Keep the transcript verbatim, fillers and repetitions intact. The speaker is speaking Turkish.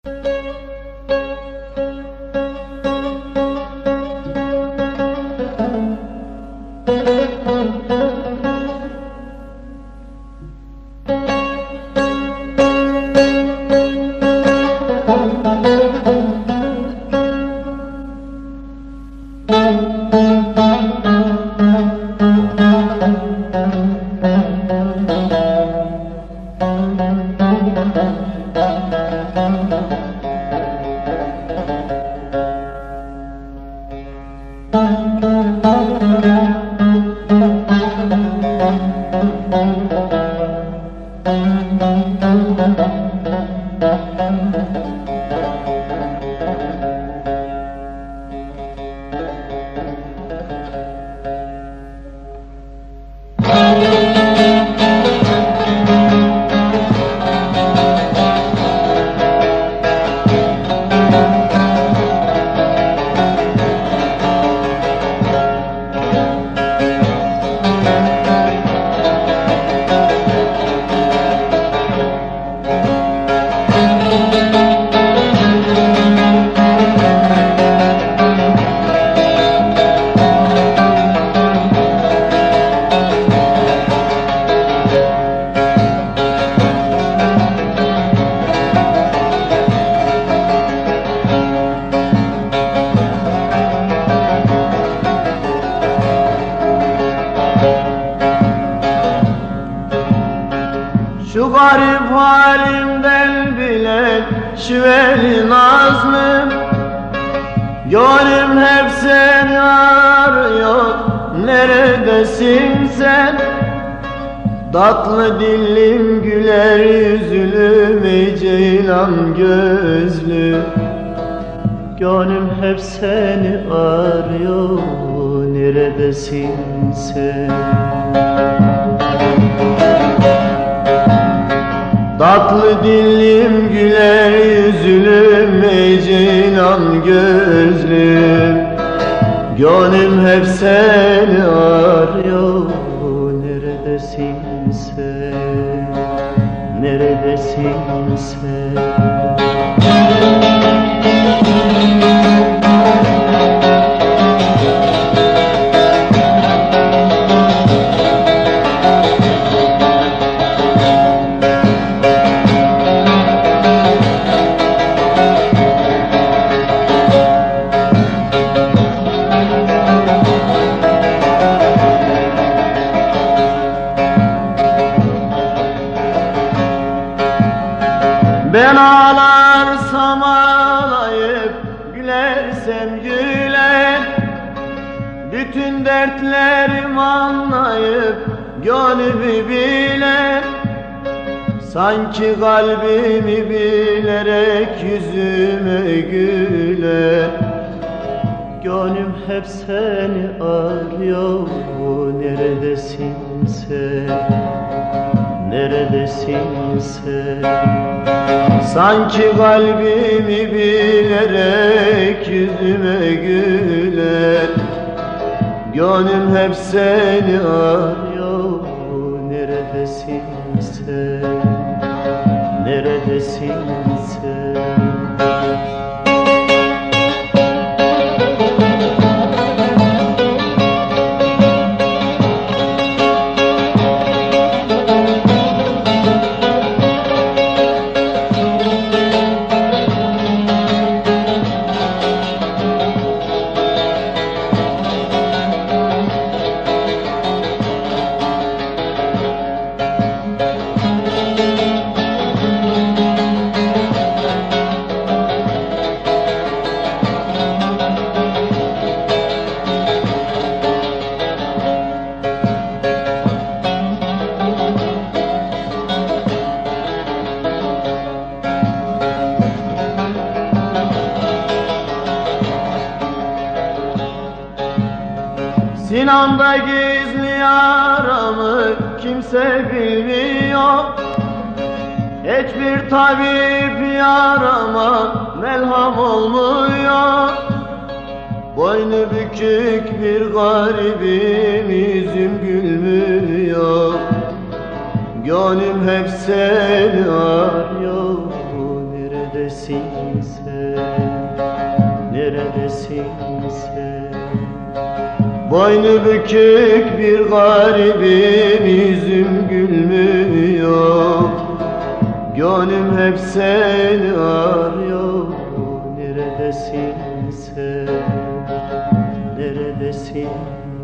Şu garip halimden bilen şiveli nazlım, gönlüm hep seni arıyor, neredesin sen? Tatlı dillim güler yüzlüm, ey ceylan gözlüm, gönlüm hep seni arıyor, neredesin sen? Tatlı dillim güler yüzlüm, ey ceylan gözlüm, gönlüm hep seni arıyor, neredesin sen, neredesin sen? Ben ağlarsam ağlayıp, gülersem güler, bütün dertlerimi anlayıp gönlümü biler. Sanki kalbimi bilerek yüzüme güler, gönlüm hep seni arıyor, neredesin sen, neredesin sen? Sanki kalbimi bilerek yüzüme güler, gönlüm hep seni arıyor, neredesin sen, neredesin sen? Sinamda gizli yaramı kimse bilmiyor, hiçbir tabip yarama melham olmuyor. Boynu bükük bir garibim, yüzüm gülmüyor, gönlüm hep seni arıyor, nerede neredesin sen, neredesin sen? Boynu bükük bir garibim, yüzüm gülmüyor. Gönlüm hep seni arıyor. Neredesin sen, neredesin